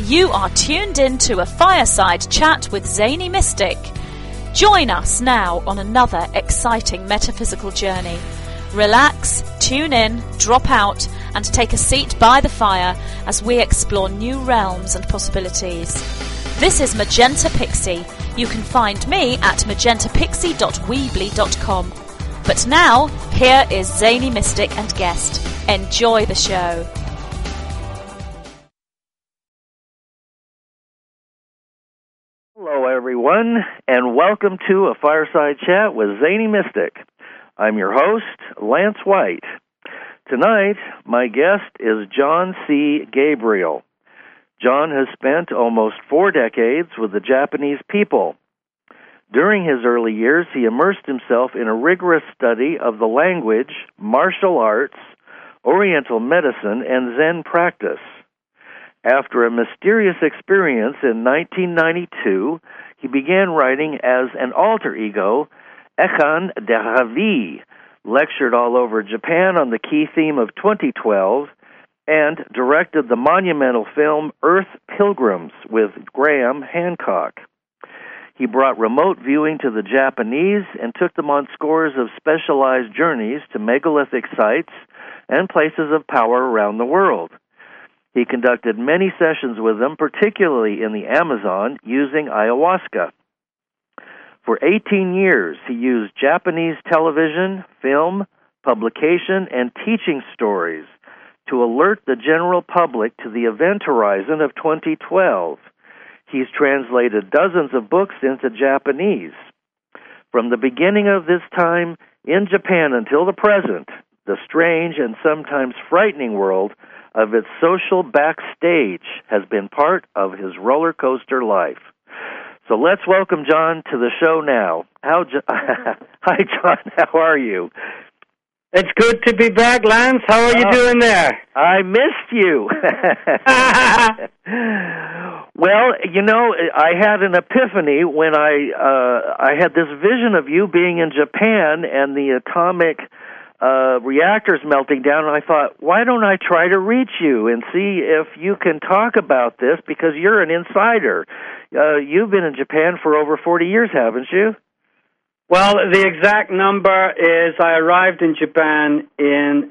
You are tuned in to a fireside chat with Zany Mystic. Join us now on another exciting metaphysical journey. Relax, tune in, drop out, and take a seat by the fire as we explore new realms and possibilities. This is Magenta Pixie. You can find me at magentapixie.weebly.com. But now, here is Zany Mystic and guest. Enjoy the show. Hello, everyone, and welcome to a fireside chat with Zany Mystic. I'm your host, Lance White. Tonight, my guest is John C. Gabriel. John has spent almost 4 decades with the Japanese people. During his early years, he immersed himself in a rigorous study of the language, martial arts, Oriental medicine, and Zen practice. After a mysterious experience in 1992, he began writing as an alter ego, Echan de Ravi, lectured all over Japan on the key theme of 2012, and directed the monumental film Earth Pilgrims with Graham Hancock. He brought remote viewing to the Japanese and took them on scores of specialized journeys to megalithic sites and places of power around the world. He conducted many sessions with them, particularly in the Amazon, using ayahuasca. For 18 years, he used Japanese television, film, publication, and teaching stories to alert the general public to the event horizon of 2012. He's translated dozens of books into Japanese. From the beginning of this time in Japan until the present, the strange and sometimes frightening world of its social backstage has been part of his roller coaster life. So let's welcome John to the show now. Hi, John. How are you? It's good to be back, Lance. How are you doing there? I missed you. Well, you know, I had an epiphany when I had this vision of you being in Japan and the atomic reactors melting down, and I thought, why don't I try to reach you and see if you can talk about this, because you're an insider. You've been in Japan for over 40 years, haven't you? Well, the exact number is I arrived in Japan in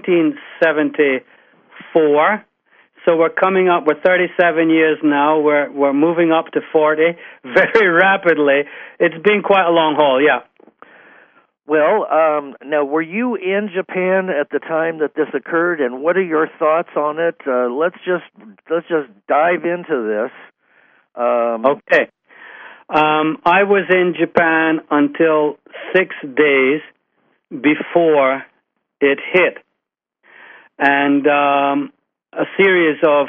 1974, so we're coming up, we're 37 years now, we're moving up to 40 very rapidly. It's been quite a long haul, yeah. Well, now, were you in Japan at the time that this occurred, and what are your thoughts on it? Let's just dive into this. Okay. I was in Japan until 6 days before it hit, and a series of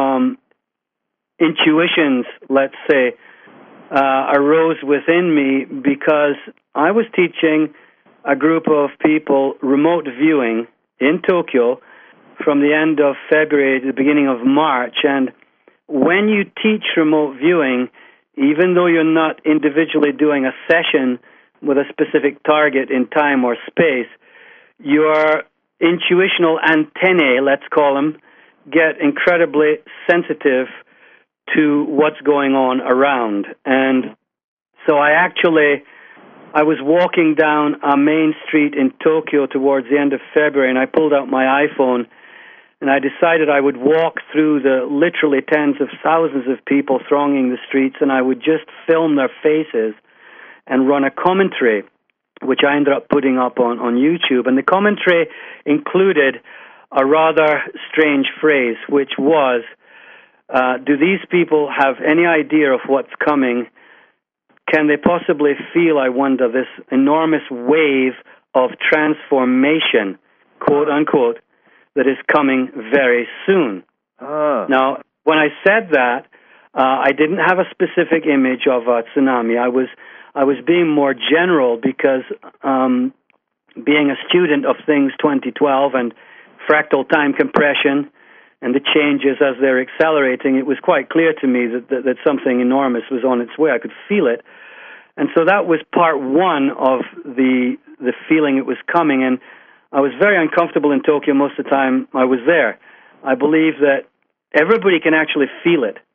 intuitions, let's say, arose within me because I was teaching a group of people remote viewing in Tokyo from the end of February to the beginning of March. And when you teach remote viewing, even though you're not individually doing a session with a specific target in time or space, your intuitional antennae, let's call them, get incredibly sensitive to what's going on around. And so I was walking down a main street in Tokyo towards the end of February, and I pulled out my iPhone, and I decided I would walk through the literally tens of thousands of people thronging the streets, and I would just film their faces and run a commentary, which I ended up putting up on YouTube. And the commentary included a rather strange phrase, which was, do these people have any idea of what's coming? Can they possibly feel, I wonder, this enormous wave of transformation, quote unquote, that is coming very soon? Now, when I said that, I didn't have a specific image of a tsunami. I was being more general because being a student of things 2012 and fractal time compression and the changes as they're accelerating, it was quite clear to me that something enormous was on its way. I could feel it. And so that was part one of the feeling it was coming. And I was very uncomfortable in Tokyo most of the time I was there. I believe that everybody can actually feel it.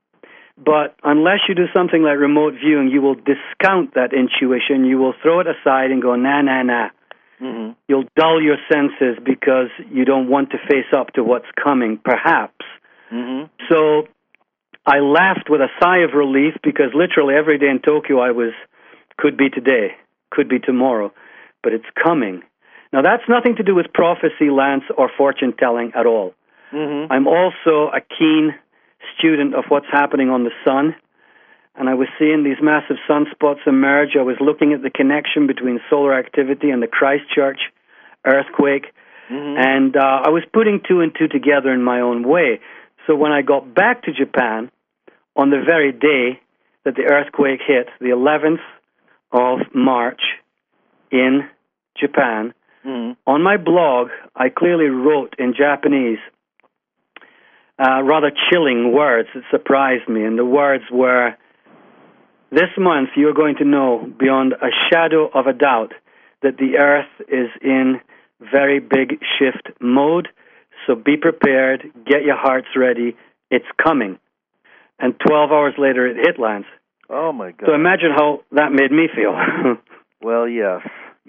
But unless you do something like remote viewing, you will discount that intuition. You will throw it aside and go, nah. Mm-hmm. You'll dull your senses because you don't want to face up to what's coming, perhaps. Mm-hmm. So I laughed with a sigh of relief because literally every day in Tokyo could be today, could be tomorrow, but it's coming. Now, that's nothing to do with prophecy, Lance, or fortune-telling at all. Mm-hmm. I'm also a keen student of what's happening on the sun, and I was seeing these massive sunspots emerge. I was looking at the connection between solar activity and the Christchurch earthquake, and I was putting two and two together in my own way. So when I got back to Japan, on the very day that the earthquake hit, the 11th of March in Japan, on my blog, I clearly wrote in Japanese rather chilling words that surprised me, and the words were, "This month you are going to know beyond a shadow of a doubt that the Earth is in very big shift mode, so be prepared, get your hearts ready, it's coming." And 12 hours later it hit, Lance. Oh, my God. So imagine how that made me feel. Well, yes.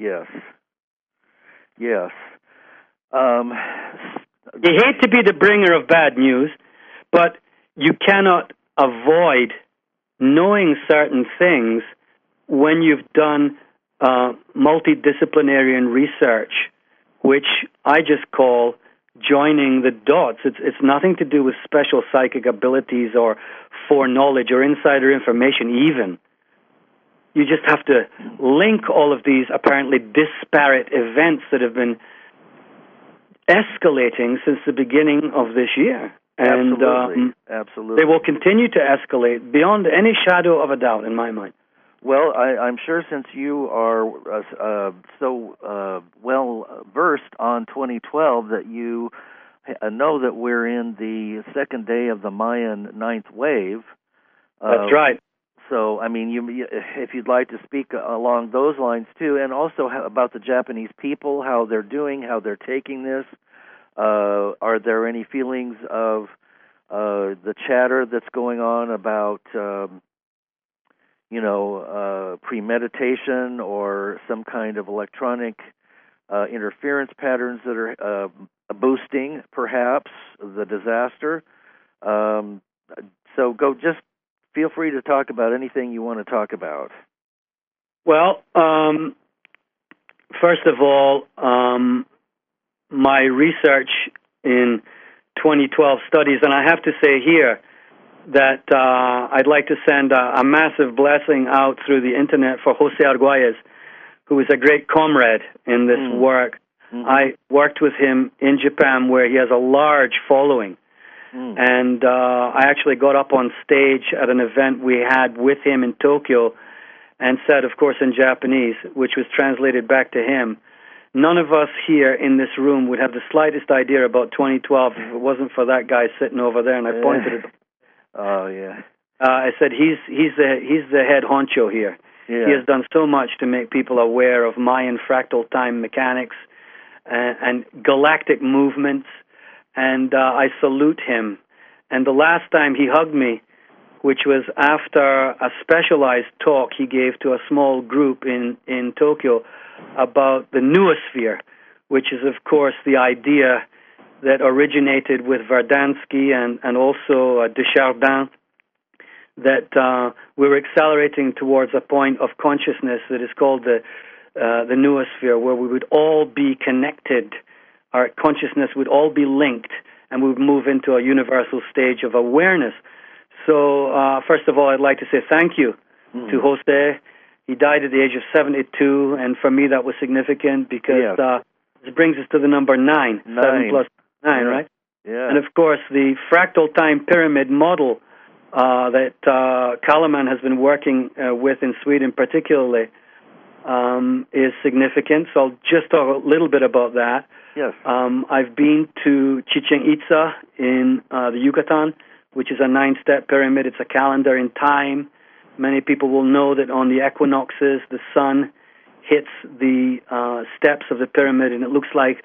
You hate to be the bringer of bad news, but you cannot avoid knowing certain things when you've done multidisciplinary research, which I just call joining the dots. It's nothing to do with special psychic abilities or foreknowledge or insider information even. You just have to link all of these apparently disparate events that have been escalating since the beginning of this year. And Absolutely. they will continue to escalate beyond any shadow of a doubt in my mind. Well, I'm sure since you are so well versed on 2012 that you know that we're in the second day of the Mayan ninth wave. That's right. So, I mean, if you'd like to speak along those lines too, and also about the Japanese people, how they're doing, how they're taking this. Are there any feelings of the chatter that's going on about premeditation or some kind of electronic interference patterns that are boosting, perhaps, the disaster? So just feel free to talk about anything you want to talk about. Well, first of all, my research in 2012 studies, and I have to say here that I'd like to send a massive blessing out through the internet for Jose Arguelles, who is a great comrade in this work. Mm-hmm. I worked with him in Japan, where he has a large following. And I actually got up on stage at an event we had with him in Tokyo and said, of course, in Japanese, which was translated back to him, none of us here in this room would have the slightest idea about 2012 if it wasn't for that guy sitting over there. And I pointed at him. Oh, yeah. I said, he's the head honcho here. Yeah. He has done so much to make people aware of Mayan fractal time mechanics and galactic movements. And I salute him. And the last time he hugged me, which was after a specialized talk he gave to a small group in Tokyo about the noosphere, which is, of course, the idea that originated with Verdansky and also Desjardins, that we're accelerating towards a point of consciousness that is called the noosphere, where we would all be connected. Our consciousness would all be linked, and we would move into a universal stage of awareness. So, first of all, I'd like to say thank you to Jose. He died at the age of 72, and for me that was significant because it brings us to the number 9. 7 plus 9, right? Yeah. And, of course, the fractal time pyramid model that Kalaman has been working with in Sweden particularly is significant. So I'll just talk a little bit about that. Yes. I've been to Chichen Itza in the Yucatan, which is a 9-step pyramid. It's a calendar in time. Many people will know that on the equinoxes, the sun hits the steps of the pyramid, and it looks like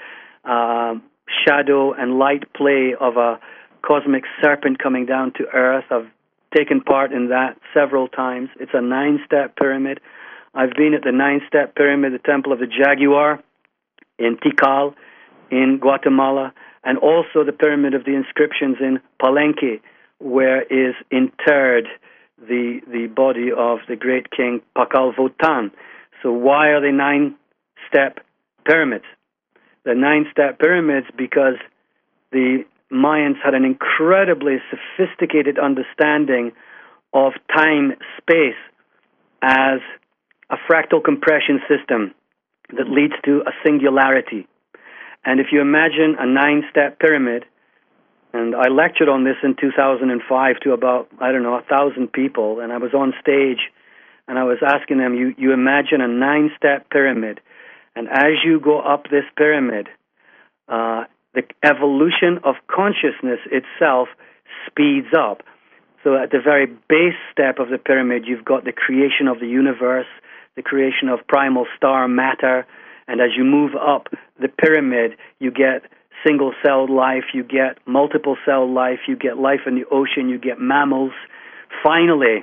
shadow and light play of a cosmic serpent coming down to Earth, a taken part in that several times. It's a 9-step pyramid. I've been at the 9-step pyramid, the Temple of the Jaguar in Tikal in Guatemala, and also the Pyramid of the Inscriptions in Palenque, where is interred the body of the great king Pakal Votan. So why are they 9-step pyramids? The 9-step pyramids because the Mayans had an incredibly sophisticated understanding of time-space as a fractal compression system that leads to a singularity. And if you imagine a 9-step pyramid, and I lectured on this in 2005 to about, 1,000 people, and I was on stage, and I was asking them, you imagine a 9-step pyramid, and as you go up this pyramid, the evolution of consciousness itself speeds up. So at the very base step of the pyramid, you've got the creation of the universe, the creation of primal star matter, and as you move up the pyramid, you get single-celled life, you get multiple-cell life, you get life in the ocean, you get mammals. Finally,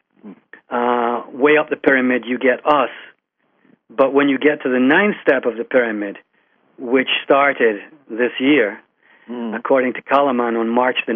way up the pyramid, you get us. But when you get to the 9th step of the pyramid, which started this year, according to Kalaman on March the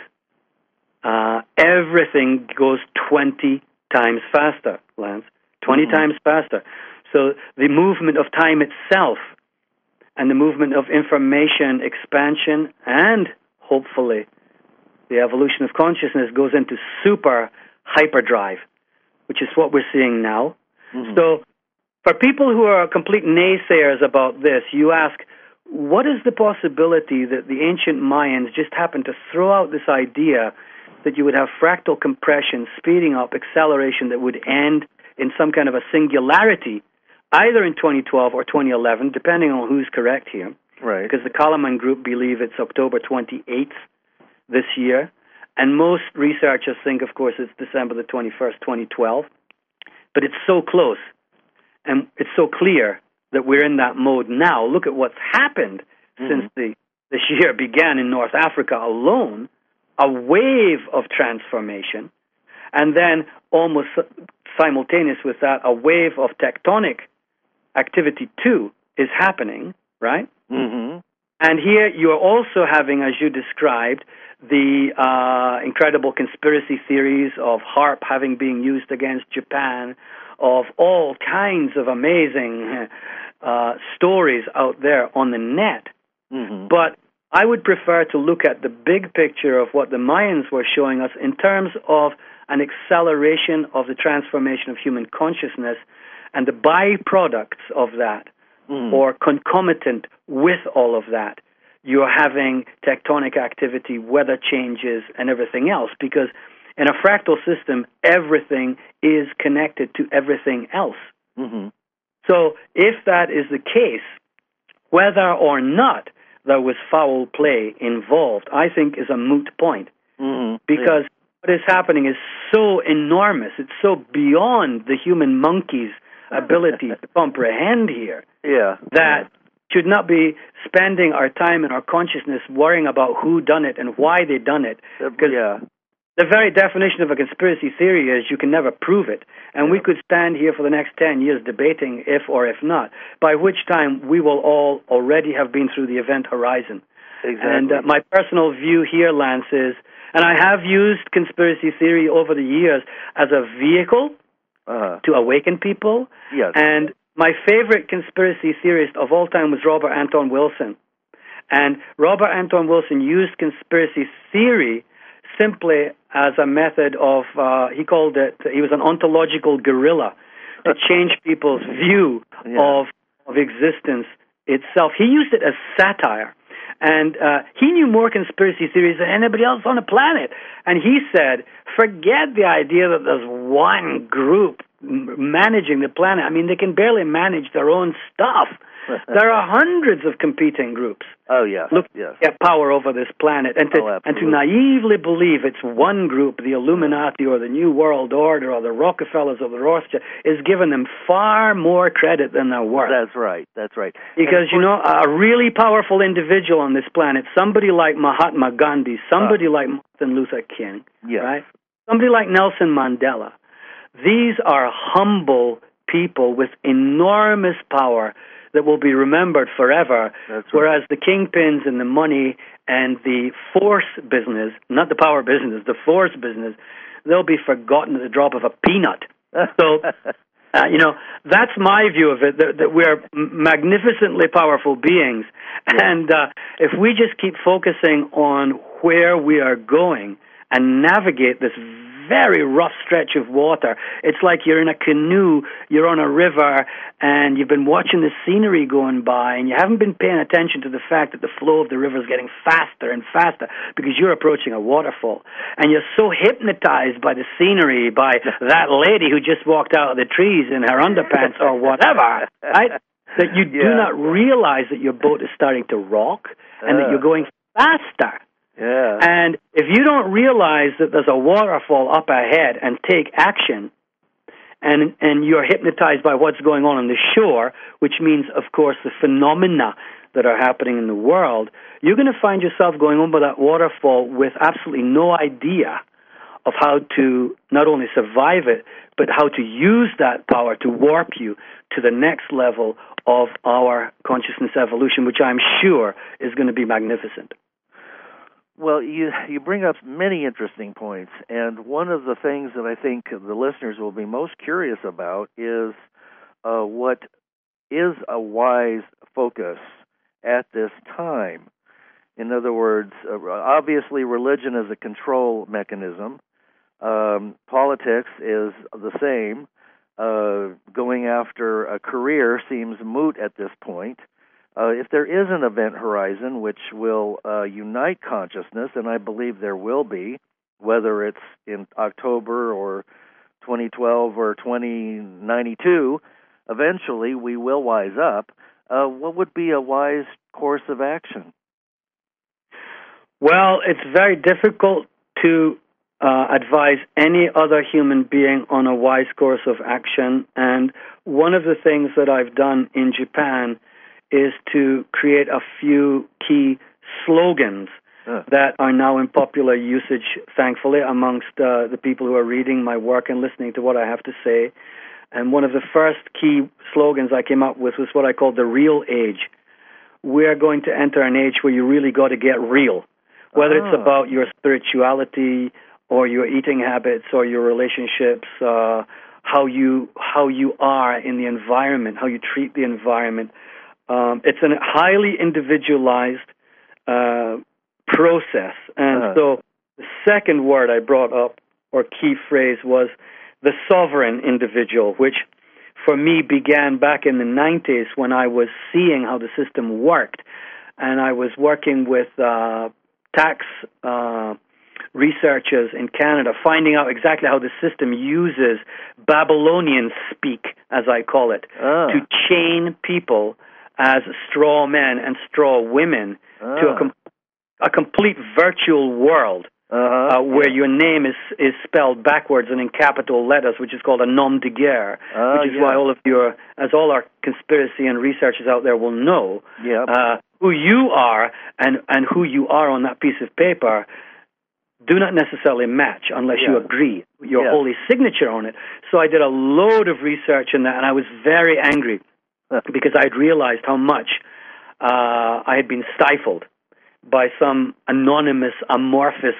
9th, everything goes 20 times faster, Lance. 20 times faster. So the movement of time itself and the movement of information expansion and, hopefully, the evolution of consciousness goes into super hyperdrive, which is what we're seeing now. So for people who are complete naysayers about this, you ask, what is the possibility that the ancient Mayans just happened to throw out this idea that you would have fractal compression, speeding up, acceleration that would end in some kind of a singularity, either in 2012 or 2011, depending on who's correct here. Right. Because the Kalaman group believe it's October 28th this year, and most researchers think, of course, it's December the 21st, 2012. But it's so close, and it's so clear that we're in that mode now. Look at what's happened since this year began in North Africa alone, a wave of transformation, and then almost simultaneous with that, a wave of tectonic activity too is happening, right? And here you are also having, as you described, the incredible conspiracy theories of HAARP having been used against Japan, of all kinds of amazing stories out there on the net. But I would prefer to look at the big picture of what the Mayans were showing us in terms of an acceleration of the transformation of human consciousness and the byproducts of that, or concomitant with all of that. You're having tectonic activity, weather changes, and everything else, because in a fractal system, everything is connected to everything else. So if that is the case, whether or not there was foul play involved, I think is a moot point, because what is happening is so enormous, it's so beyond the human monkey's ability to comprehend here, that should not be spending our time and our consciousness worrying about who done it and why they done it. Because the very definition of a conspiracy theory is you can never prove it. And we could stand here for the next 10 years debating if or if not, by which time we will all already have been through the event horizon. And my personal view here, Lance, is, and I have used conspiracy theory over the years as a vehicle to awaken people. And my favorite conspiracy theorist of all time was Robert Anton Wilson. And Robert Anton Wilson used conspiracy theory simply as a method of, he called it, he was an ontological guerrilla to change people's view of existence itself. He used it as satire. And he knew more conspiracy theories than anybody else on the planet. And he said, forget the idea that there's one group managing the planet. I mean, they can barely manage their own stuff. There are hundreds of competing groups. Look, get power over this planet, and to naively believe it's one group, the Illuminati or the New World Order or the Rockefellers or the Rothschild, is giving them far more credit than they're worth. That's right. Because, a really powerful individual on this planet, somebody like Mahatma Gandhi, somebody like Martin Luther King, right? somebody like Nelson Mandela. These are humble people with enormous power that will be remembered forever, That's right. Whereas the kingpins and the money and the force business, not the power business, the force business, they'll be forgotten at the drop of a peanut. So, that's my view of it, that we're magnificently powerful beings. Yeah. And if we just keep focusing on where we are going and navigate this very rough stretch of water, it's like you're in a canoe, you're on a river, and you've been watching the scenery going by, and you haven't been paying attention to the fact that the flow of the river is getting faster and faster because you're approaching a waterfall. And you're so hypnotized by the scenery, by that lady who just walked out of the trees in her underpants or whatever, right? That you do not realize that your boat is starting to rock and that you're going faster. Yeah. And if you don't realize that there's a waterfall up ahead and take action, and you're hypnotized by what's going on the shore, which means, of course, the phenomena that are happening in the world, you're going to find yourself going over that waterfall with absolutely no idea of how to not only survive it, but how to use that power to warp you to the next level of our consciousness evolution, which I'm sure is going to be magnificent. Well, you bring up many interesting points, and one of the things that I think the listeners will be most curious about is what is a wise focus at this time. In other words, obviously religion is a control mechanism. Politics is the same. Going after a career seems moot at this point. If there is an event horizon which will unite consciousness, and I believe there will be, whether it's in October or 2012 or 2092, eventually we will wise up. What would be a wise course of action? Well, it's very difficult to advise any other human being on a wise course of action, and one of the things that I've done in Japan is to create a few key slogans that are now in popular usage, thankfully, amongst the people who are reading my work and listening to what I have to say. And one of the first key slogans I came up with was what I call the real age. We're going to enter an age where you really got to get real, whether it's about your spirituality or your eating habits or your relationships, how you are in the environment, how you treat the environment. It's a highly individualized process. And so the second word I brought up, or key phrase, was the sovereign individual, which for me began back in the 90s when I was seeing how the system worked. And I was working with tax researchers in Canada, finding out exactly how the system uses Babylonian speak, as I call it, to chain people as straw men and straw women to a complete virtual world where your name is spelled backwards and in capital letters, which is called a nom de guerre, which is why all of your, as all our conspiracy and researchers out there will know, who you are and who you are on that piece of paper do not necessarily match unless you agree your holy signature on it. So I did a load of research in that, and I was very angry because I had realized how much I had been stifled by some anonymous, amorphous,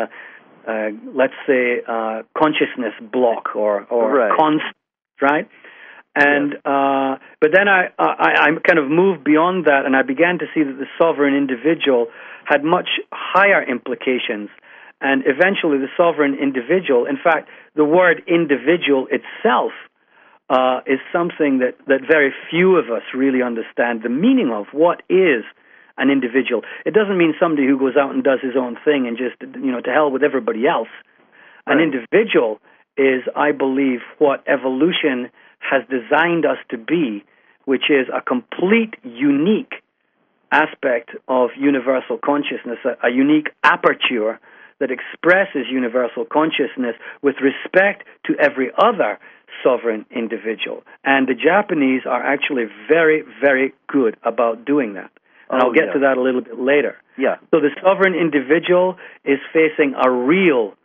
let's say, consciousness block or concept, right? And but then I kind of moved beyond that, and I began to see that the sovereign individual had much higher implications. And eventually the sovereign individual, in fact, the word individual itself is something that very few of us really understand the meaning of. What is an individual? It doesn't mean somebody who goes out and does his own thing and just, to hell with everybody else. Right. An individual is, I believe, what evolution has designed us to be, which is a complete, unique aspect of universal consciousness, a unique aperture that expresses universal consciousness with respect to every other sovereign individual. And the Japanese are actually very, very good about doing that. And I'll get to that a little bit later. Yeah. So the sovereign individual is facing a real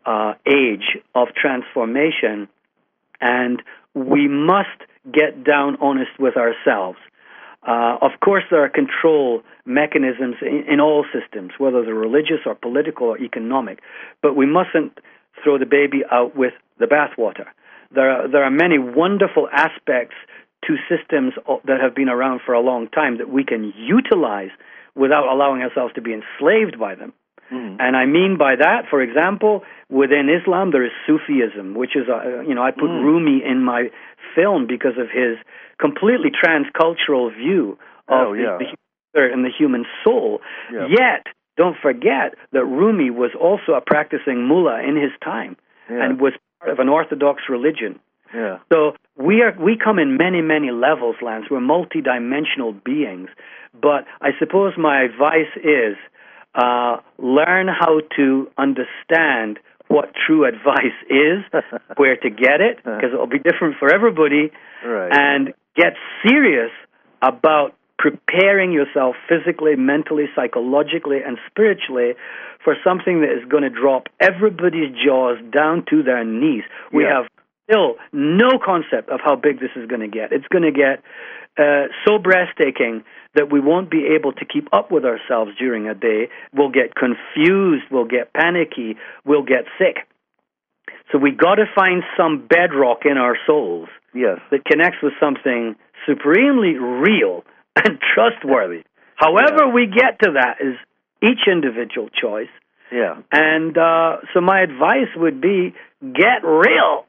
age of transformation, and we must get down honest with ourselves. Of course, there are control mechanisms in all systems, whether they're religious or political or economic, but we mustn't throw the baby out with the bathwater. There are many wonderful aspects to systems that have been around for a long time that we can utilize without allowing ourselves to be enslaved by them. And I mean by that, for example, within Islam there is Sufism, which is, I put Rumi in my film because of his completely transcultural view of the human spirit and the human soul. Yeah. Yet, don't forget that Rumi was also a practicing mullah in his time and was part of an orthodox religion. Yeah. So we come in many, many levels, Lance. We're multidimensional beings. But I suppose my advice is learn how to understand what true advice is, where to get it, because it will be different for everybody, and get serious about preparing yourself physically, mentally, psychologically, and spiritually for something that is going to drop everybody's jaws down to their knees. We have still no concept of how big this is going to get. It's going to get so breathtaking that we won't be able to keep up with ourselves during a day. We'll get confused, we'll get panicky, we'll get sick. So we got to find some bedrock in our souls that connects with something supremely real and trustworthy. However we get to that is each individual choice. Yeah. And so my advice would be, get real.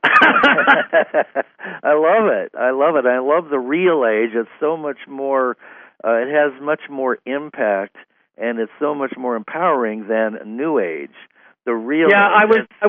I love it. I love the real age. It's so much more, it has much more impact, and it's so much more empowering than New Age. The real age. I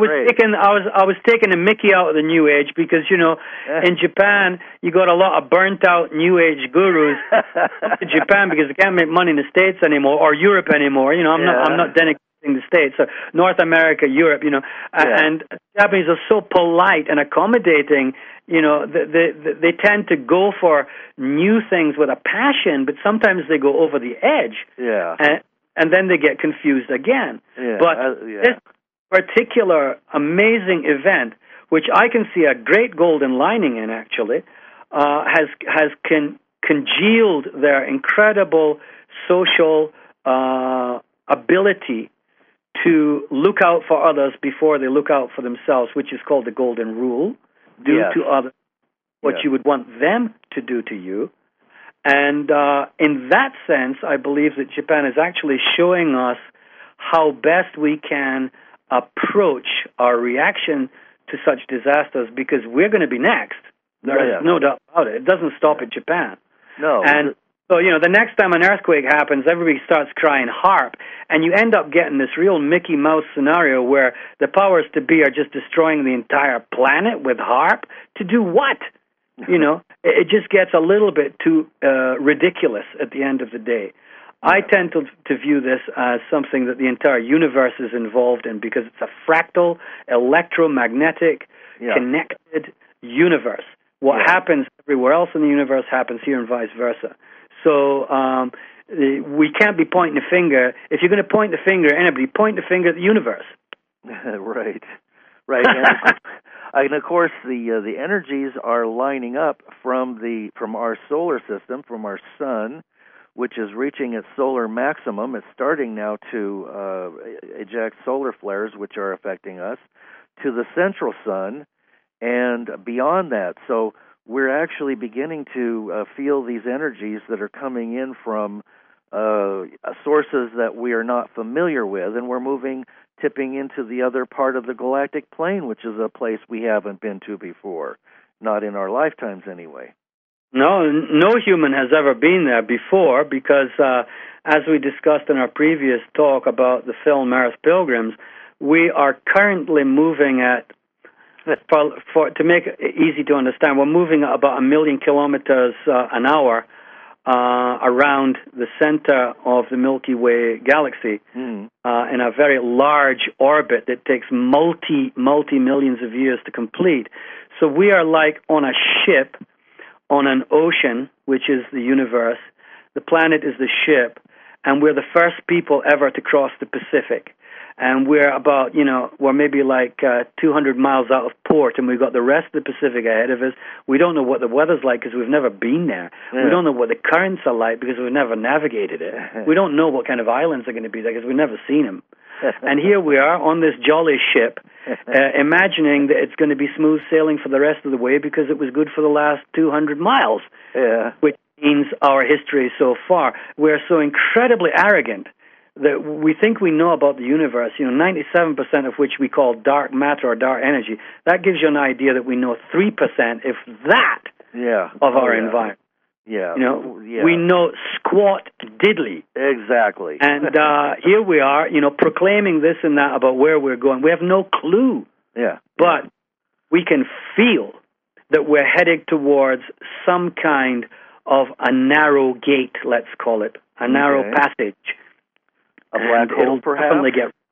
was taking a Mickey out of the New Age because, in Japan, you got a lot of burnt out New Age gurus in Japan because they can't make money in the States anymore or Europe anymore. I'm not denigrating the States, so North America, Europe, and Japanese are so polite and accommodating, they tend to go for new things with a passion, but sometimes they go over the edge. Yeah. And then they get confused again. Yeah. But this particular amazing event, which I can see a great golden lining in, actually, has congealed their incredible social ability to look out for others before they look out for themselves, which is called the golden rule. Do to others what you would want them to do to you. And in that sense, I believe that Japan is actually showing us how best we can approach our reaction to such disasters, because we're going to be next. There is no doubt about it. It doesn't stop at Japan. No. And so, the next time an earthquake happens, everybody starts crying HARP, and you end up getting this real Mickey Mouse scenario where the powers to be are just destroying the entire planet with HARP. To do what? It just gets a little bit too ridiculous at the end of the day. I tend to view this as something that the entire universe is involved in, because it's a fractal, electromagnetic, connected universe. What happens everywhere else in the universe happens here, and vice versa. So we can't be pointing a finger. If you're going to point the finger at anybody, point the finger at the universe. Right. And of course, the energies are lining up from our solar system, from our sun, which is reaching its solar maximum. It's starting now to eject solar flares, which are affecting us, to the central sun, and beyond that. So we're actually beginning to feel these energies that are coming in from sources that we are not familiar with, and we're tipping into the other part of the galactic plane, which is a place we haven't been to before, not in our lifetimes anyway. No human has ever been there before, because as we discussed in our previous talk about the film Earth Pilgrims, we are currently moving at, to make it easy to understand, we're moving at about 1 million kilometers an hour around the center of the Milky Way galaxy in a very large orbit that takes multi millions of years to complete. So we are like on a ship on an ocean, which is the universe. The planet is the ship, and we're the first people ever to cross the Pacific. and we're about, we're maybe like 200 miles out of port, and we've got the rest of the Pacific ahead of us. We don't know what the weather's like because we've never been there. Yeah. We don't know what the currents are like because we've never navigated it. We don't know what kind of islands are going to be there because we've never seen them. And here we are on this jolly ship, imagining that it's going to be smooth sailing for the rest of the way because it was good for the last 200 miles, which means our history so far. We're so incredibly arrogant that we think we know about the universe, 97% of which we call dark matter or dark energy. That gives you an idea that we know 3%, if that, of our environment. Yeah. We know squat diddly. Exactly. And here we are, proclaiming this and that about where we're going. We have no clue. Yeah. But we can feel that we're headed towards some kind of a narrow gate, let's call it, a narrow passage. A black hole, perhaps?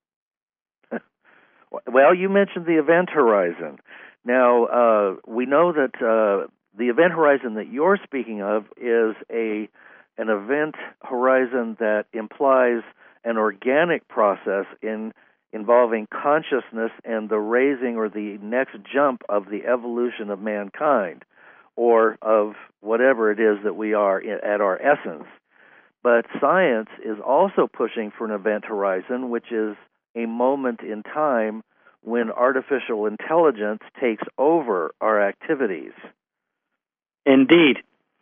Well, you mentioned the event horizon. Now, we know that the event horizon that you're speaking of is an event horizon that implies an organic process involving consciousness and the raising or the next jump of the evolution of mankind, or of whatever it is that we are at our essence. But science is also pushing for an event horizon, which is a moment in time when artificial intelligence takes over our activities. Indeed.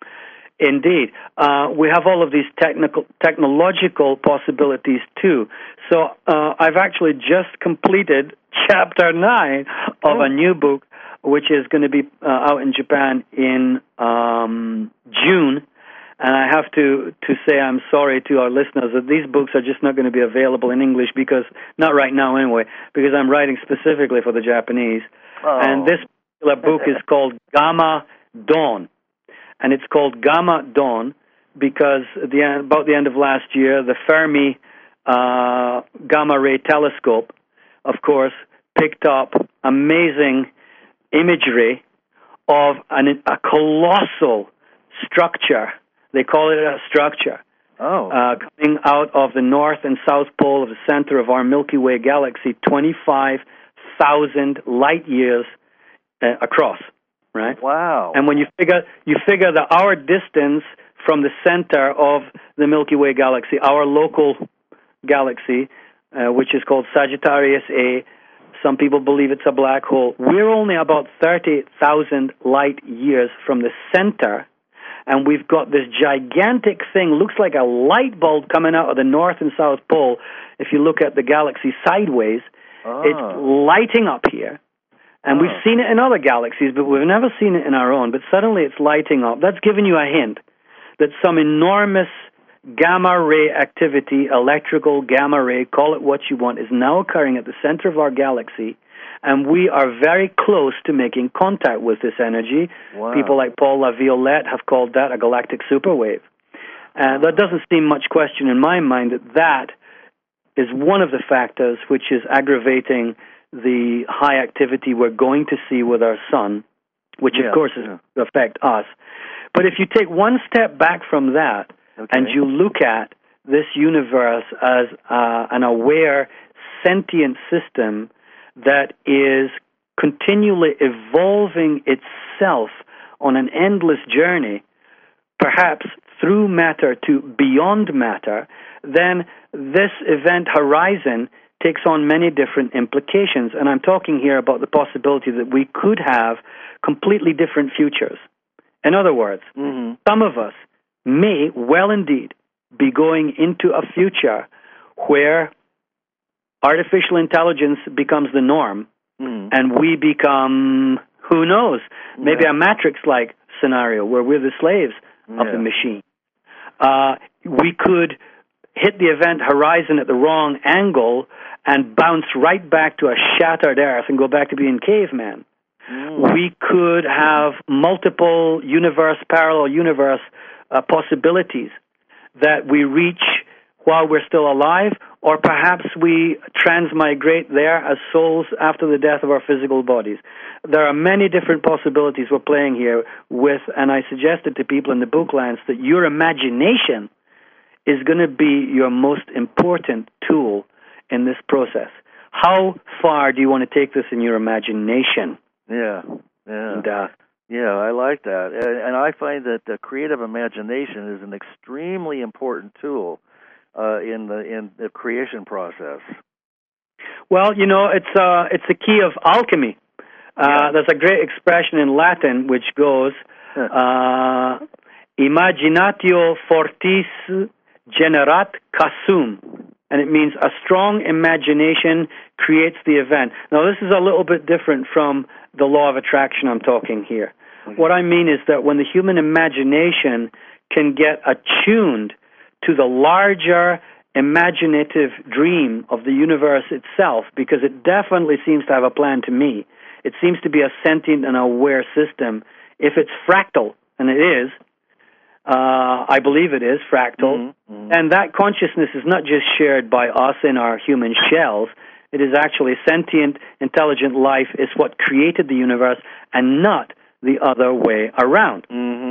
We have all of these technological possibilities, too. So I've actually just completed Chapter 9 of a new book, which is going to be out in Japan in June. And I have to say I'm sorry to our listeners that these books are just not going to be available in English, because, not right now anyway, because I'm writing specifically for the Japanese. Oh. And this particular book is called Gamma Dawn. And it's called Gamma Dawn because about the end of last year, the Fermi Gamma Ray Telescope, of course, picked up amazing imagery of a colossal structure. They call it a structure. Coming out of the north and south pole of the center of our Milky Way galaxy, 25,000 light years across. Right? Wow. And when you figure that our distance from the center of the Milky Way galaxy, our local galaxy, which is called Sagittarius A, some people believe it's a black hole, we're only about 30,000 light years from the center, and we've got this gigantic thing, looks like a light bulb coming out of the north and south pole. If you look at the galaxy sideways, it's lighting up here. And we've seen it in other galaxies, but we've never seen it in our own. But suddenly it's lighting up. That's giving you a hint that some enormous gamma ray activity, electrical gamma ray, call it what you want, is now occurring at the center of our galaxy. And we are very close to making contact with this energy. Wow. People like Paul LaViolette have called that a galactic superwave. And there doesn't seem much question in my mind that is one of the factors which is aggravating the high activity we're going to see with our sun, which of course is going to affect us. But if you take one step back from that and you look at this universe as an aware, sentient system that is continually evolving itself on an endless journey, perhaps through matter to beyond matter, then this event horizon takes on many different implications. And I'm talking here about the possibility that we could have completely different futures. In other words, some of us may well indeed be going into a future where artificial intelligence becomes the norm and we become, who knows, maybe a Matrix-like scenario where we're the slaves of the machine. We could hit the event horizon at the wrong angle and bounce right back to a shattered Earth and go back to being cavemen. We could have multiple parallel universe possibilities that we reach while we're still alive, or perhaps we transmigrate there as souls after the death of our physical bodies. There are many different possibilities we're playing here with, and I suggested to people in the book, Lance, that your imagination is going to be your most important tool in this process. How far do you want to take this in your imagination? Yeah. And, yeah, I like that. And I find that the creative imagination is an extremely important tool in the creation process. Well, it's the key of alchemy. There's a great expression in Latin which goes, imaginatio fortis generat causum, and it means a strong imagination creates the event. Now, this is a little bit different from the law of attraction I'm talking here. Mm-hmm. What I mean is that when the human imagination can get attuned to the larger imaginative dream of the universe itself, because it definitely seems to have a plan to me. It seems to be a sentient and aware system. If it's fractal, and it is, I believe it is fractal, and that consciousness is not just shared by us in our human shells. It is actually sentient, intelligent life is what created the universe and not the other way around.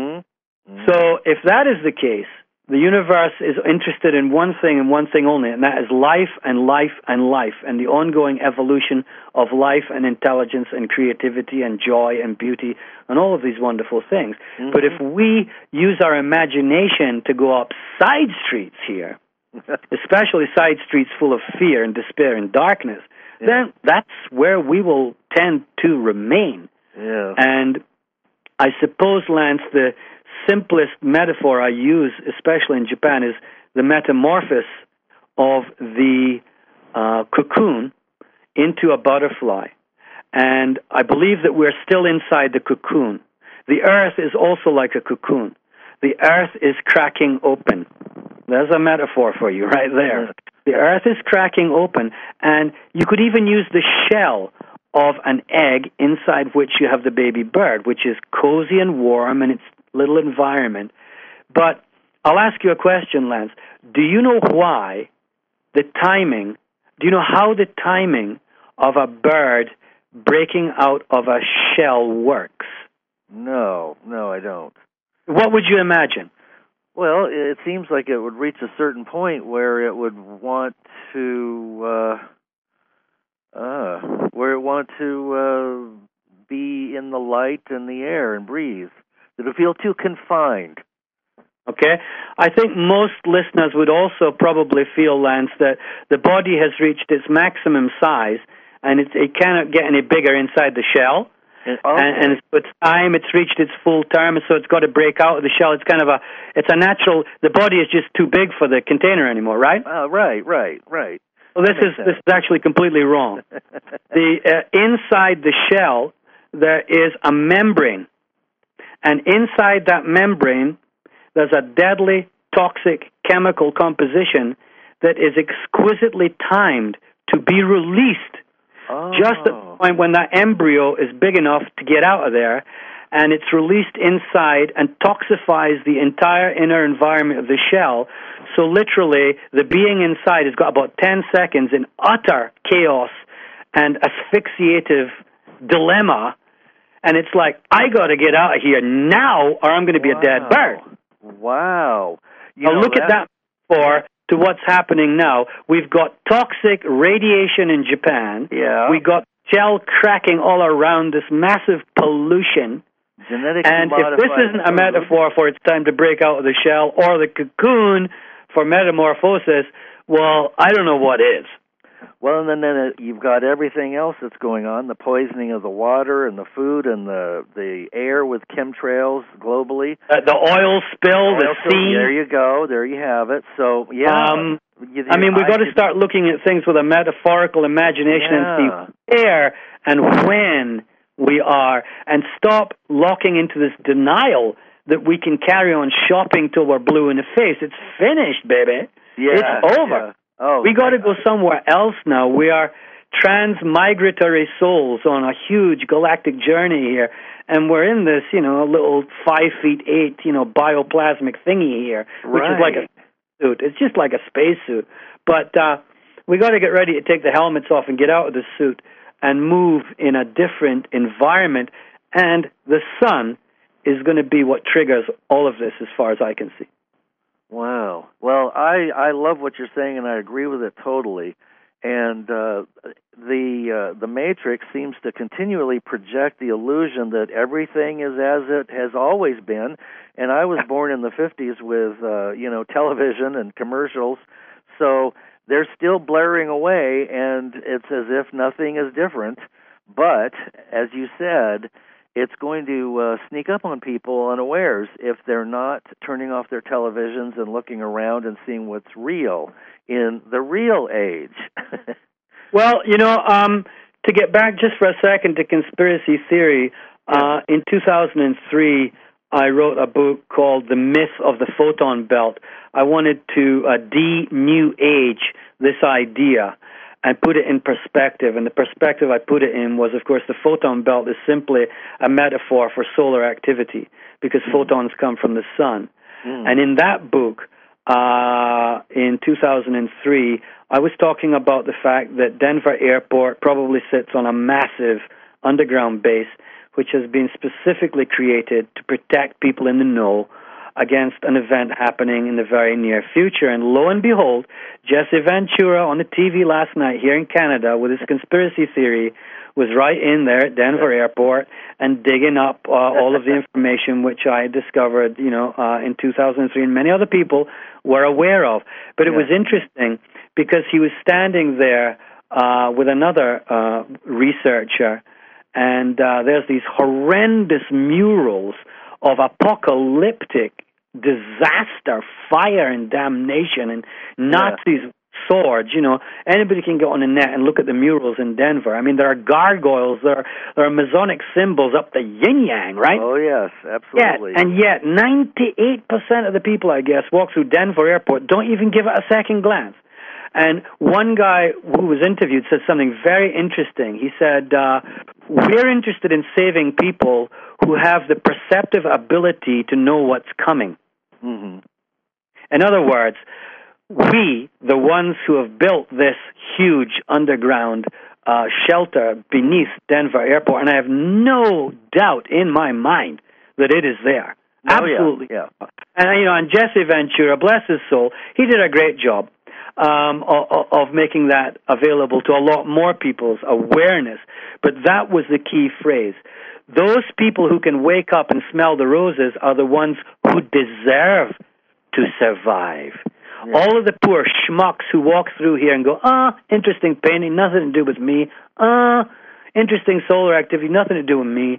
So if that is the case, the universe is interested in one thing and one thing only, and that is life and life and life, and the ongoing evolution of life and intelligence and creativity and joy and beauty and all of these wonderful things. But if we use our imagination to go up side streets here, especially side streets full of fear and despair and darkness, then that's where we will tend to remain. And I suppose, Lance, the simplest metaphor I use, especially in Japan, is the metamorphosis of the cocoon into a butterfly. And I believe that we're still inside the cocoon. The earth is also like a cocoon. The earth is cracking open. There's a metaphor for you right there. The earth is cracking open, and you could even use the shell of an egg inside which you have the baby bird, which is cozy and warm in its little environment. But I'll ask you a question, Lance. Do you know why the timing, do you know how the timing of a bird breaking out of a shell works? No, I don't. What would you imagine? Well, it seems like it would reach a certain point where it would want to, be in the light and the air and breathe. It would feel too confined. Okay. I think most listeners would also probably feel, Lance, that the body has reached its maximum size and it cannot get any bigger inside the shell. And it's time, it's reached its full term, so it's got to break out of the shell. It's kind of it's a natural, the body is just too big for the container anymore, right? Right. Well, this is actually completely wrong. Inside the shell, there is a membrane. And inside that membrane, there's a deadly, toxic chemical composition that is exquisitely timed to be released just at the point when that embryo is big enough to get out of there, and it's released inside and toxifies the entire inner environment of the shell. So literally, the being inside has got about 10 seconds in utter chaos and asphyxiative dilemma, and it's like, I got to get out of here now or I'm going to be a dead bird. Wow. Now look at that for to what's happening now. We've got toxic radiation in Japan. We've got shell cracking all around, this massive pollution. And if this isn't a metaphor for it's time to break out of the shell or the cocoon for metamorphosis, well, I don't know what is. Well, and then you've got everything else that's going on, the poisoning of the water and the food and the air with chemtrails globally. The oil spill, the sea. There you go. There you have it. So, yeah. We've got to start looking at things with a metaphorical imagination and see where and when we are, and stop locking into this denial that we can carry on shopping till we're blue in the face. It's finished, baby. It's over. We got to go somewhere else now. We are transmigratory souls on a huge galactic journey here, and we're in this, little 5'8", bioplasmic thingy here, which is like a suit. It's just like a spacesuit. But we got to get ready to take the helmets off and get out of the suit and move in a different environment. And the sun is going to be what triggers all of this, as far as I can see. Wow. Well, I love what you're saying, and I agree with it totally. And the Matrix seems to continually project the illusion that everything is as it has always been. And I was born in the 50s with television and commercials, so they're still blaring away, and it's as if nothing is different. But as you said, it's going to sneak up on people unawares if they're not turning off their televisions and looking around and seeing what's real in the real age. Well, to get back just for a second to conspiracy theory, in 2003, I wrote a book called The Myth of the Photon Belt. I wanted to de-new age this idea and put it in perspective. And the perspective I put it in was, of course, the photon belt is simply a metaphor for solar activity because photons come from the sun. And in that book, in 2003, I was talking about the fact that Denver Airport probably sits on a massive underground base which has been specifically created to protect people in the know against an event happening in the very near future. And lo and behold, Jesse Ventura on the TV last night here in Canada with his conspiracy theory was right in there at Denver Airport and digging up all of the information which I discovered, in 2003 and many other people were aware of. But it was interesting because he was standing there with another researcher, and there's these horrendous murals of apocalyptic disaster, fire and damnation, and Nazis swords. Anybody can go on the net and look at the murals in Denver. I mean, there are gargoyles, there are Masonic symbols up the yin-yang, right? Oh, yes, absolutely. And yet 98% of the people, I guess, walk through Denver Airport, don't even give it a second glance. And one guy who was interviewed said something very interesting. He said, we're interested in saving people who have the perceptive ability to know what's coming. Mm-hmm. In other words, we, the ones who have built this huge underground shelter beneath Denver Airport, and I have no doubt in my mind that it is there. Oh, Absolutely. Yeah. And Jesse Ventura, bless his soul, he did a great job of making that available to a lot more people's awareness. But that was the key phrase. Those people who can wake up and smell the roses are the ones who deserve to survive. Yeah. All of the poor schmucks who walk through here and go, interesting painting, nothing to do with me. Interesting solar activity, nothing to do with me.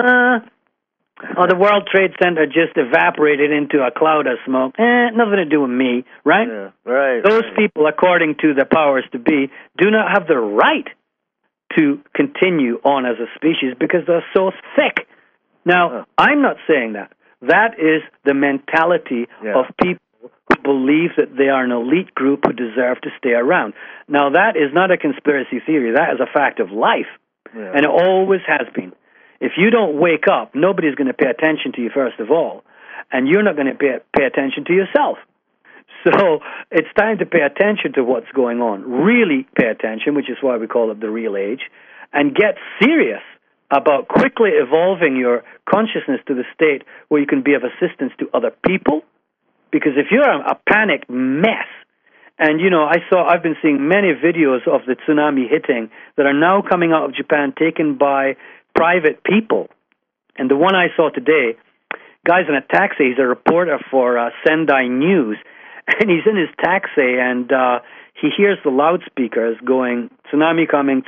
The World Trade Center just evaporated into a cloud of smoke. Nothing to do with me, right? Yeah, right. Those people, according to the powers to be, do not have the right to continue on as a species because they're so thick. Now, I'm not saying that. That is the mentality of people who believe that they are an elite group who deserve to stay around. Now, that is not a conspiracy theory. That is a fact of life, and it always has been. If you don't wake up, nobody's going to pay attention to you, first of all, and you're not going to pay attention to yourself. So it's time to pay attention to what's going on. Really pay attention, which is why we call it the real age, and get serious about quickly evolving your consciousness to the state where you can be of assistance to other people. Because if you're a panicked mess, and I've been seeing many videos of the tsunami hitting that are now coming out of Japan, taken by private people. And the one I saw today, guy's in a taxi. He's a reporter for Sendai News, and he's in his taxi, and he hears the loudspeakers going, tsunami coming,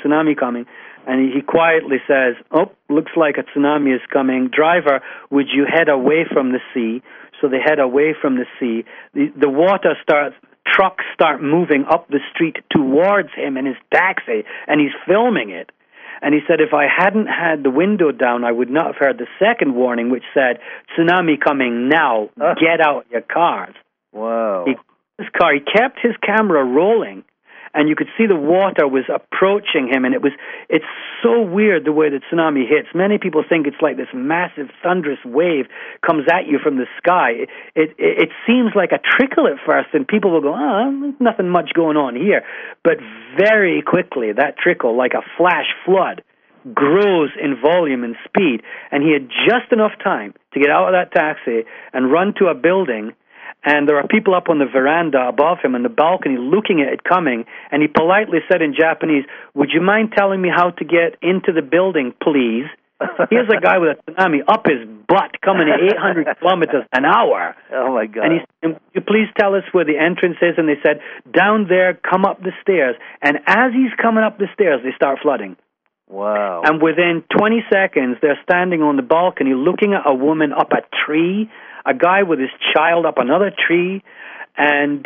and he quietly says, looks like a tsunami is coming. Driver, would you head away from the sea? So they head away from the sea. The water trucks start moving up the street towards him in his taxi, and he's filming it. And he said, if I hadn't had the window down, I would not have heard the second warning, which said, tsunami coming now, get out your cars. Wow. He kept his camera rolling, and you could see the water was approaching him, and it's so weird the way the tsunami hits. Many people think it's like this massive thunderous wave comes at you from the sky. It seems like a trickle at first, and people will go, there's nothing much going on here. But very quickly, that trickle, like a flash flood, grows in volume and speed, and he had just enough time to get out of that taxi and run to a building and there are people up on the veranda above him on the balcony looking at it coming, and he politely said in Japanese, "Would you mind telling me how to get into the building, please?" Here's a guy with a tsunami up his butt coming at 800 kilometers an hour. Oh, my God. And he said, "Would you please tell us where the entrance is?" And they said, "Down there, come up the stairs." And as he's coming up the stairs, they start flooding. Wow. And within 20 seconds, they're standing on the balcony looking at a woman up a tree, a guy with his child up another tree, and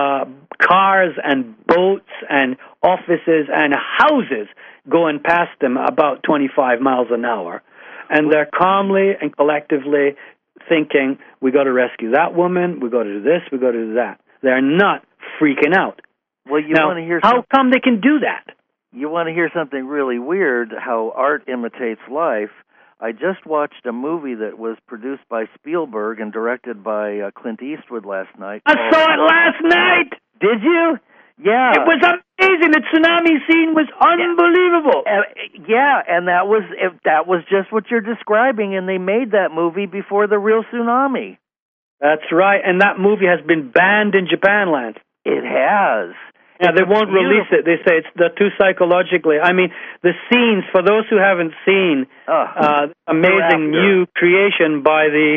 cars and boats and offices and houses going past them about 25 miles an hour. And they're calmly and collectively thinking, we got to rescue that woman, we got to do this, we got to do that. They're not freaking out. Well, you now, want to hear how come they can do that? You want to hear something really weird, how art imitates life? I just watched a movie that was produced by Spielberg and directed by Clint Eastwood last night. I saw it last night! Did you? Yeah. It was amazing. The tsunami scene was unbelievable. Yeah, and that was just what you're describing, and they made that movie before the real tsunami. That's right, and that movie has been banned in Japan, Lance. It has. Yeah, they won't release it. They say it's too psychologically. I mean, the scenes, for those who haven't seen, amazing new creation by the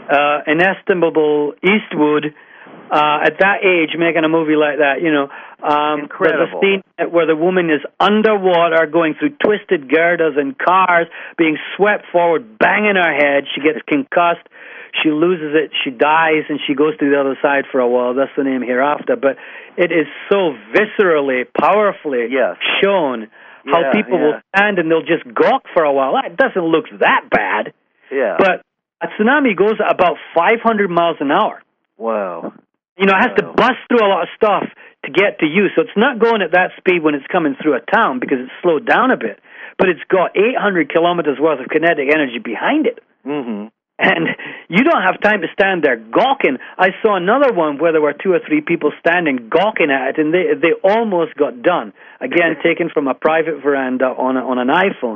inestimable Eastwood, at that age, making a movie like that, incredible. There's a scene where the woman is underwater, going through twisted girders and cars, being swept forward, banging her head. She gets concussed. She loses it. She dies, and she goes to the other side for a while. That's the name Hereafter. But it is so viscerally, powerfully shown how people will stand and they'll just gawk for a while. It doesn't look that bad. Yeah. But a tsunami goes at about 500 miles an hour. Wow. It has to bust through a lot of stuff to get to you. So it's not going at that speed when it's coming through a town because it's slowed down a bit. But it's got 800 kilometers worth of kinetic energy behind it. Mm-hmm. And you don't have time to stand there gawking. I saw another one where there were 2 or 3 people standing gawking at it, and they almost got done. Again, taken from a private veranda on an iPhone.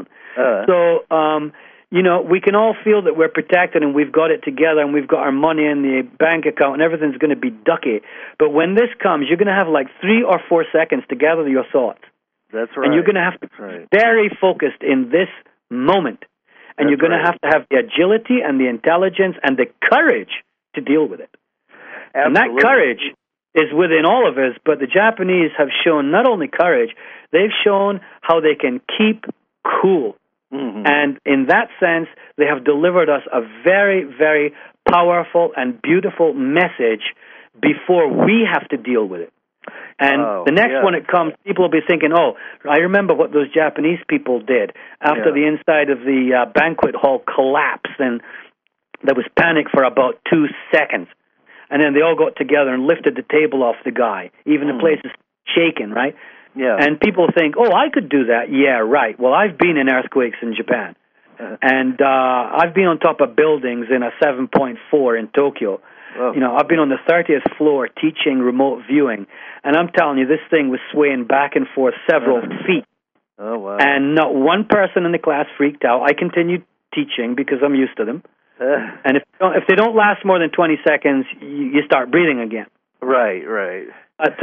So, we can all feel that we're protected and we've got it together and we've got our money in the bank account and everything's going to be ducky. But when this comes, you're going to have like 3 or 4 seconds to gather your thoughts. That's right. And you're going to have to be very focused in this moment. And you're going to have the agility and the intelligence and the courage to deal with it. Absolutely. And that courage is within all of us, but the Japanese have shown not only courage, they've shown how they can keep cool. Mm-hmm. And in that sense, they have delivered us a very, very powerful and beautiful message before we have to deal with it. And the next one it comes, people will be thinking, I remember what those Japanese people did after the inside of the banquet hall collapsed, and there was panic for about 2 seconds. And then they all got together and lifted the table off the guy. Even the place is shaking, right? Yeah. And people think, I could do that. Yeah, right. Well, I've been in earthquakes in Japan. And I've been on top of buildings in a 7.4 in Tokyo. Oh. I've been on the 30th floor teaching remote viewing, and I'm telling you, this thing was swaying back and forth several feet. Oh, wow. And not one person in the class freaked out. I continued teaching because I'm used to them. And if they don't last more than 20 seconds, you start breathing again. Right. But,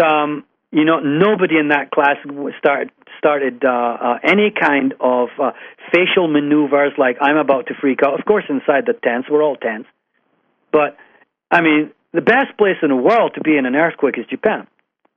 nobody in that class started any kind of facial maneuvers like I'm about to freak out. Of course, inside the tents, we're all tense. But I mean, the best place in the world to be in an earthquake is Japan.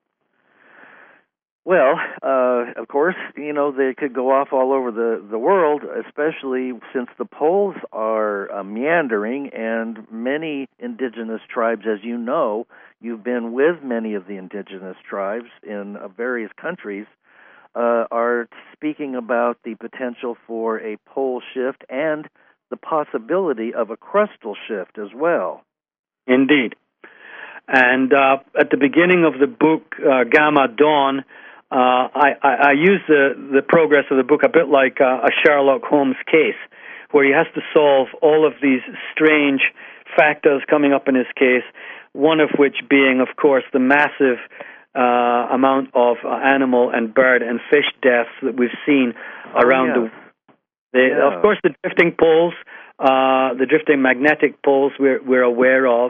Well, of course, they could go off all over the world, especially since the poles are meandering, and many indigenous tribes, as you know, you've been with many of the indigenous tribes in various countries, are speaking about the potential for a pole shift and the possibility of a crustal shift as well. Indeed. And at the beginning of the book, Gamma Dawn, I use the progress of the book a bit like a Sherlock Holmes case, where he has to solve all of these strange factors coming up in his case, one of which being, of course, the massive amount of animal and bird and fish deaths that we've seen around Of course, the drifting poles, the drifting magnetic poles we're aware of,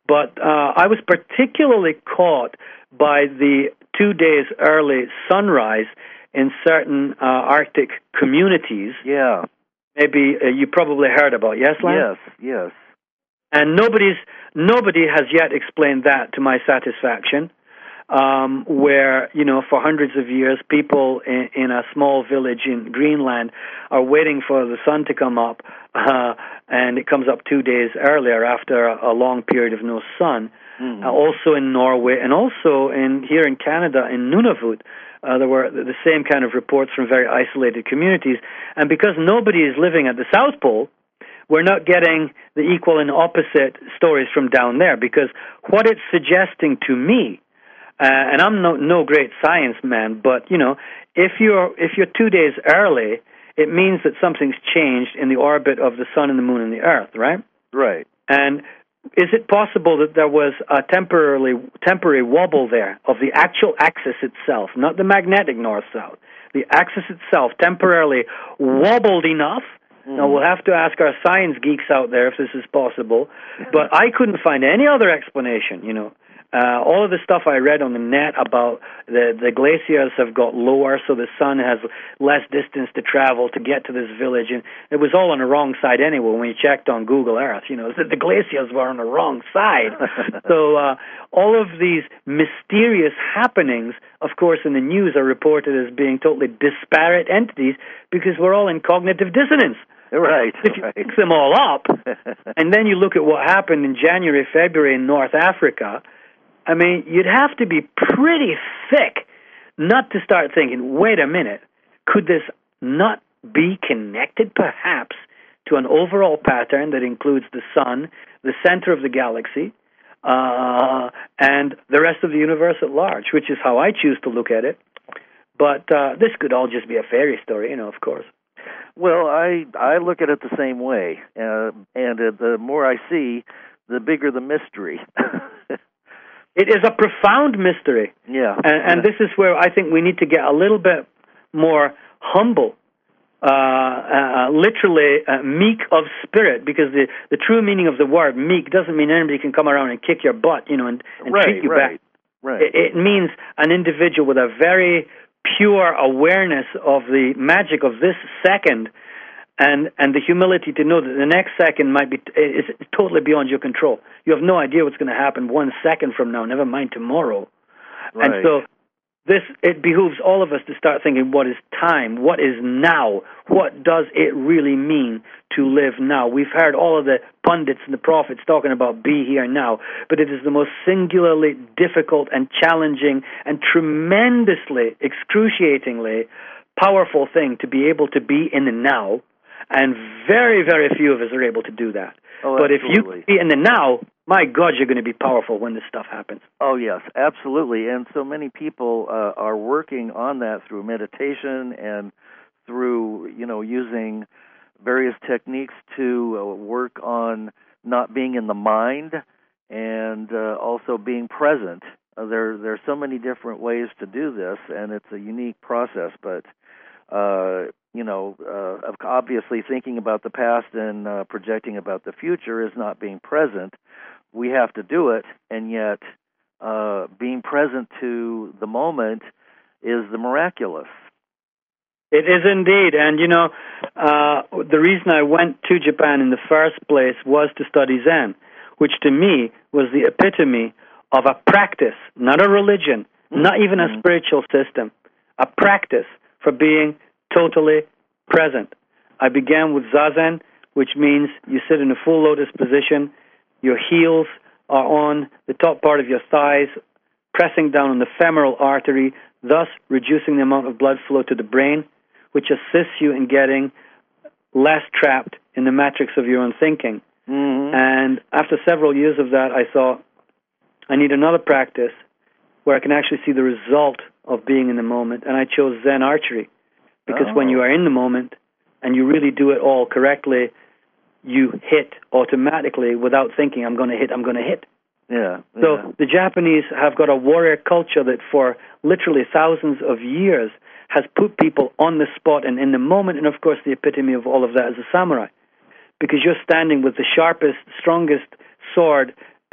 But I was particularly caught by the 2 days early sunrise in certain Arctic communities. Yeah. Maybe you probably heard about, yes, Lance? Yes. And nobody has yet explained that to my satisfaction, where, for hundreds of years, people in a small village in Greenland are waiting for the sun to come up, and it comes up 2 days earlier after a long period of no sun. Mm-hmm. Also in Norway, and also here in Canada, in Nunavut, there were the same kind of reports from very isolated communities. And because nobody is living at the South Pole, we're not getting the equal and opposite stories from down there, because what it's suggesting to me, and I'm no great science man, but if you're 2 days early, it means that something's changed in the orbit of the sun and the moon and the Earth, right? Right. And is it possible that there was a temporary wobble there of the actual axis itself, not the magnetic north-south? The axis itself temporarily wobbled enough. Now, we'll have to ask our science geeks out there if this is possible, but I couldn't find any other explanation, All of the stuff I read on the net about the glaciers have got lower, so the sun has less distance to travel to get to this village, and it was all on the wrong side anyway when you checked on Google Earth. The glaciers were on the wrong side. So all of these mysterious happenings, of course, in the news are reported as being totally disparate entities because we're all in cognitive dissonance. Right. If you mix them all up, and then you look at what happened in January, February in North Africa, I mean, you'd have to be pretty thick not to start thinking, wait a minute, could this not be connected perhaps to an overall pattern that includes the sun, the center of the galaxy, and the rest of the universe at large, which is how I choose to look at it. But this could all just be a fairy story, of course. Well, I look at it the same way, and the more I see, the bigger the mystery. It is a profound mystery. Yeah. And this is where I think we need to get a little bit more humble, literally meek of spirit, because the true meaning of the word meek doesn't mean anybody can come around and kick your butt, and treat you back. Right. It means an individual with a very pure awareness of the magic of this second, and the humility to know that the next second is totally beyond your control. You have no idea what's going to happen 1 second from now, never mind tomorrow. Right. And so it behooves all of us to start thinking, what is time? What is now? What does it really mean to live now? We've heard all of the pundits and the prophets talking about be here now, but it is the most singularly difficult and challenging and tremendously, excruciatingly powerful thing to be able to be in the now, and very, very few of us are able to do that. Oh, but absolutely. If you can be in the now, my God, you're going to be powerful when this stuff happens. Oh, yes, absolutely. And so many people are working on that through meditation and through, using various techniques to work on not being in the mind and also being present. There's so many different ways to do this, and it's a unique process, but obviously thinking about the past and projecting about the future is not being present. We have to do it, and yet being present to the moment is the miraculous. It is indeed, and the reason I went to Japan in the first place was to study Zen, which to me was the epitome of a practice, not a religion, not even a spiritual system, a practice for being totally present. I began with Zazen, which means you sit in a full lotus position, your heels are on the top part of your thighs, pressing down on the femoral artery, thus reducing the amount of blood flow to the brain, which assists you in getting less trapped in the matrix of your own thinking. Mm-hmm. And after several years of that, I thought, I need another practice where I can actually see the result of being in the moment, and I chose Zen archery. Because when you are in the moment and you really do it all correctly, you hit automatically without thinking, I'm going to hit. Yeah. So the Japanese have got a warrior culture that for literally thousands of years has put people on the spot and in the moment, and of course the epitome of all of that is a samurai. Because you're standing with the sharpest, strongest sword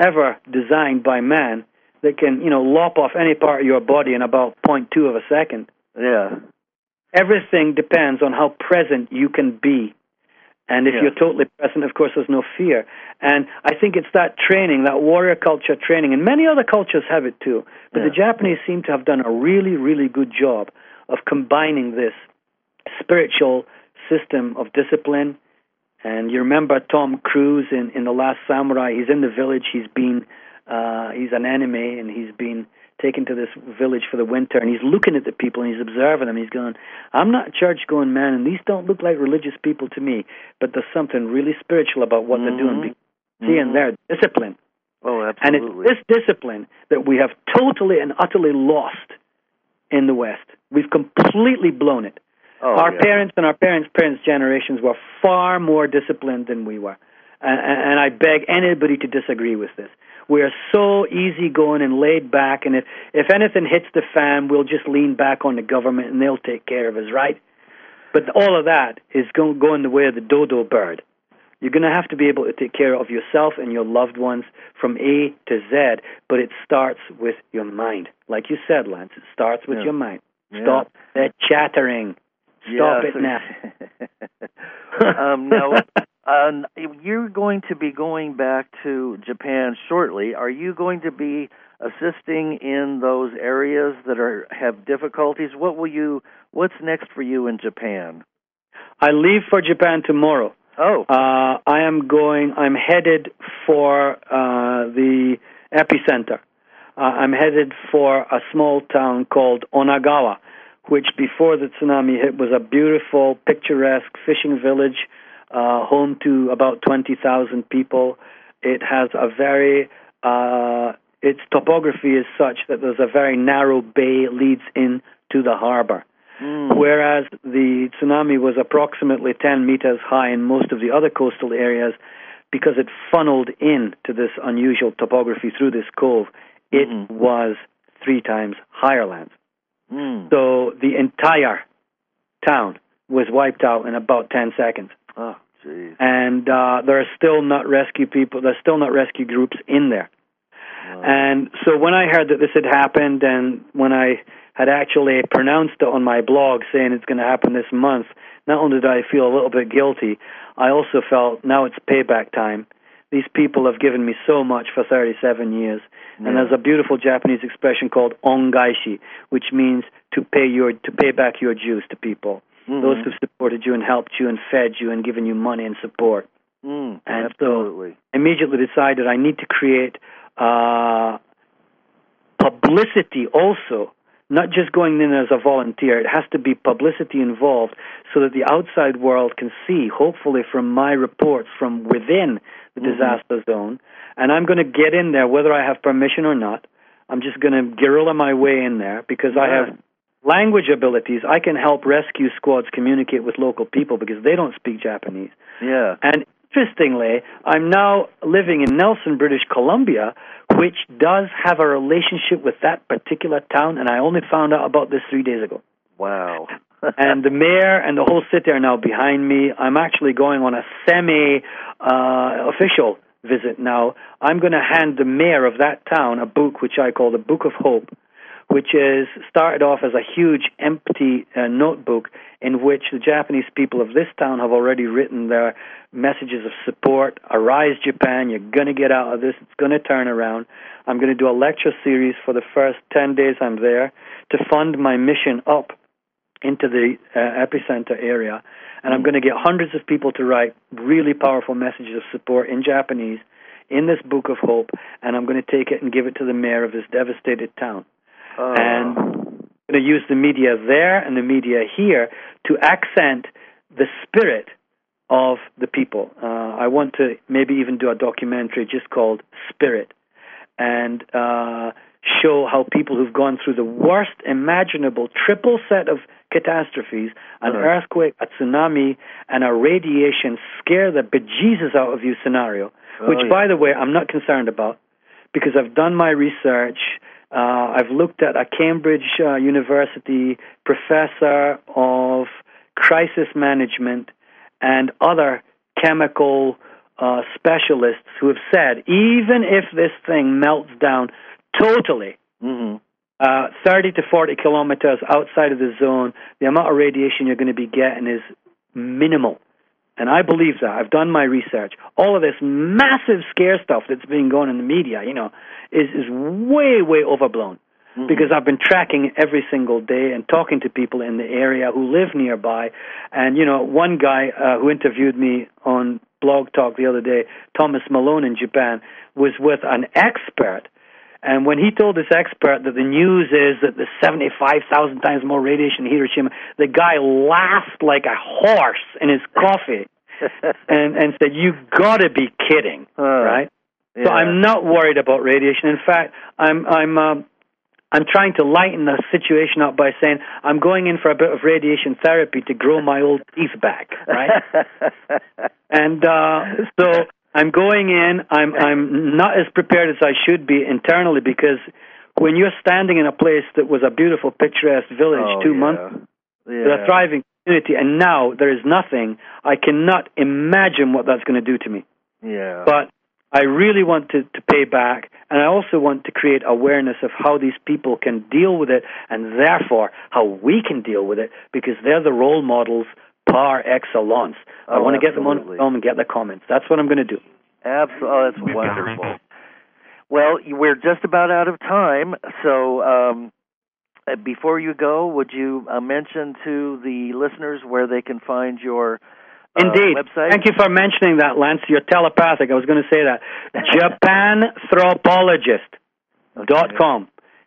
ever designed by man that can, lop off any part of your body in about 0.2 of a second. Yeah. Everything depends on how present you can be. And if you're totally present, of course, there's no fear. And I think it's that training, that warrior culture training, and many other cultures have it too. But the Japanese seem to have done a really, really good job of combining this spiritual system of discipline. And you remember Tom Cruise in The Last Samurai. He's in the village. He's an enemy, and he's been taken to this village for the winter, and he's looking at the people, and he's observing them. He's going, I'm not a church-going man, and these don't look like religious people to me, but there's something really spiritual about what they're doing. See, and their discipline. Oh, absolutely. And it's this discipline that we have totally and utterly lost in the West. We've completely blown it. Our parents and our parents' generations were far more disciplined than we were. And I beg anybody to disagree with this. We are so easygoing and laid back, and if anything hits the fan, we'll just lean back on the government and they'll take care of us, right? But all of that is going to go in the way of the dodo bird. You're going to have to be able to take care of yourself and your loved ones from A to Z, but it starts with your mind. Like you said, Lance, it starts with your mind. Stop that chattering. Stop it now. Now, you're going to be going back to Japan shortly. Are you going to be assisting in those areas that have difficulties? What's next for you in Japan? I leave for Japan tomorrow. Oh. I'm headed for the epicenter. I'm headed for a small town called Onagawa, which before the tsunami hit was a beautiful, picturesque fishing village, home to about 20,000 people. It has its topography is such that there's a very narrow bay leads into the harbor. Whereas the tsunami was approximately 10 meters high in most of the other coastal areas, because it funneled in to this unusual topography through this cove, it was 3 times higher land. So the entire town was wiped out in about 10 seconds. Oh, geez. And there are still not rescue people. There's still not rescue groups in there. Wow. And so when I heard that this had happened, and when I had actually pronounced it on my blog saying it's going to happen this month, not only did I feel a little bit guilty, I also felt now it's payback time. These people have given me so much for 37 years. Yeah. And there's a beautiful Japanese expression called ongaishi, which means to pay back your dues to people. Those who supported you and helped you and fed you and given you money and support. And absolutely. So immediately decided I need to create publicity also, not just going in as a volunteer. It has to be publicity involved so that the outside world can see, hopefully from my reports from within the disaster zone. And I'm going to get in there whether I have permission or not. I'm just going to guerrilla my way in there because I have language abilities. I can help rescue squads communicate with local people because they don't speak Japanese. Yeah. And interestingly, I'm now living in Nelson, British Columbia, which does have a relationship with that particular town, and I only found out about this 3 days ago. Wow. And the mayor and the whole city are now behind me. I'm actually going on a semi-official visit now. I'm going to hand the mayor of that town a book which I call the Book of Hope, which is started off as a huge empty notebook in which the Japanese people of this town have already written their messages of support. Arise, Japan, you're going to get out of this. It's going to turn around. I'm going to do a lecture series for the first 10 days I'm there to fund my mission up into the epicenter area. And I'm going to get hundreds of people to write really powerful messages of support in Japanese in this Book of Hope, and I'm going to take it and give it to the mayor of this devastated town. And I'm going to use the media there and the media here to accent the spirit of the people. I want to maybe even do a documentary just called Spirit and show how people who've gone through the worst imaginable triple set of catastrophes, an earthquake, a tsunami, and a radiation scare the bejesus out of you scenario, which, by the way, I'm not concerned about because I've done my research. I've looked at a Cambridge University professor of crisis management and other chemical specialists who have said, even if this thing melts down totally, 30 to 40 kilometers outside of the zone, the amount of radiation you're going to be getting is minimal. And I believe that. I've done my research. All of this massive scare stuff that's being going in the media, is way, way overblown. Because I've been tracking every single day and talking to people in the area who live nearby. And, one guy who interviewed me on Blog Talk the other day, Thomas Malone in Japan, was with an expert. And when he told this expert that the news is that there's 75,000 times more radiation in Hiroshima, the guy laughed like a horse in his coffee and said, "You got to be kidding," right? Yeah. So I'm not worried about radiation. In fact, I'm trying to lighten the situation up by saying I'm going in for a bit of radiation therapy to grow my old teeth back, right? And so I'm going in. I'm not as prepared as I should be internally, because when you're standing in a place that was a beautiful, picturesque village 2 months, with a thriving community, and now there is nothing, I cannot imagine what that's going to do to me. Yeah. But I really want to pay back, and I also want to create awareness of how these people can deal with it, and therefore how we can deal with it, because they're the role models par excellence. I want to get them on film and get the comments. That's what I'm going to do. Absolutely. Oh, that's wonderful. Well, we're just about out of time, so before you go, would you mention to the listeners where they can find your Indeed. website? Thank you for mentioning that, Lance. You're telepathic. I was going to say that. JapanThropologist.com.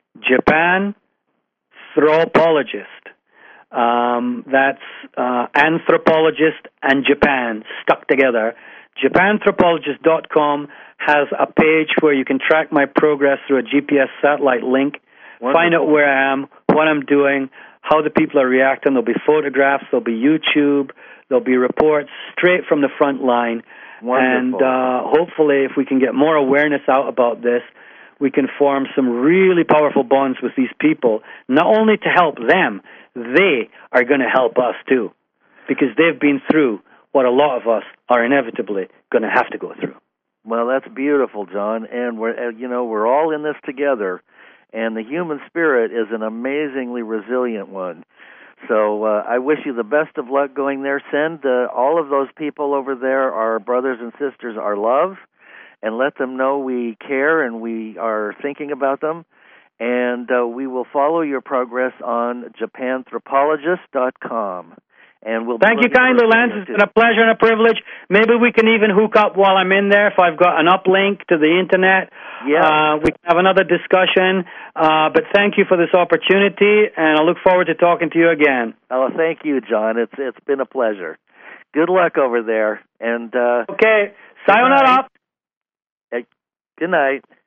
JapanThropologist. That's anthropologist and Japan stuck together. JapanThropologist.com has a page where you can track my progress through a GPS satellite link. Wonderful. Find out where I am, what I'm doing, how the people are reacting. There'll be photographs, there'll be YouTube, there'll be reports straight from the front line. Wonderful. And hopefully, if we can get more awareness out about this, we can form some really powerful bonds with these people, not only to help them, they are going to help us too, because they've been through what a lot of us are inevitably going to have to go through. Well, that's beautiful, John, and we're all in this together, and the human spirit is an amazingly resilient one. So I wish you the best of luck going there. Send all of those people over there, our brothers and sisters, our love, and let them know we care and we are thinking about them. And we will follow your progress on JapanThropologist.com. And we'll Thank you kindly, Lance. It's been a pleasure and a privilege. Maybe we can even hook up while I'm in there if I've got an uplink to the Internet. Yeah. We can have another discussion. But thank you for this opportunity, and I look forward to talking to you again. Oh, thank you, John. It's been a pleasure. Good luck over there. And okay. Sayonara. Good night.